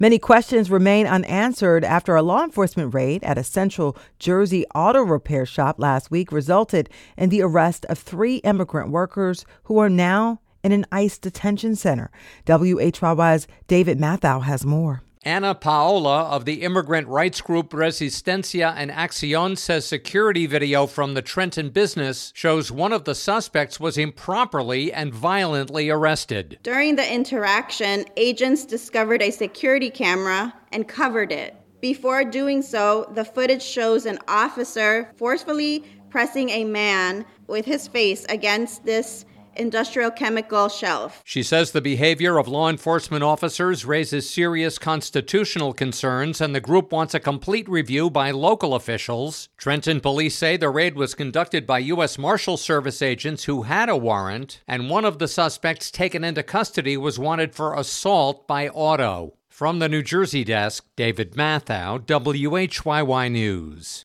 Many questions remain unanswered after a law enforcement raid at a Central Jersey auto repair shop last week resulted in the arrest of 3 immigrant workers who are now in an ICE detention center. WHYY's David Mathau has more. Anna Paola of the immigrant rights group Resistencia en Acción says security video from the Trenton business shows one of the suspects was improperly and violently arrested. During the interaction, agents discovered a security camera and covered it. Before doing so, the footage shows an officer forcefully pressing a man with his face against this industrial chemical shelf. She says the behavior of law enforcement officers raises serious constitutional concerns, and the group wants a complete review by local officials. Trenton police say the raid was conducted by U.S. Marshal Service agents who had a warrant, and one of the suspects taken into custody was wanted for assault by auto. From the New Jersey desk, David Mathau, WHYY News.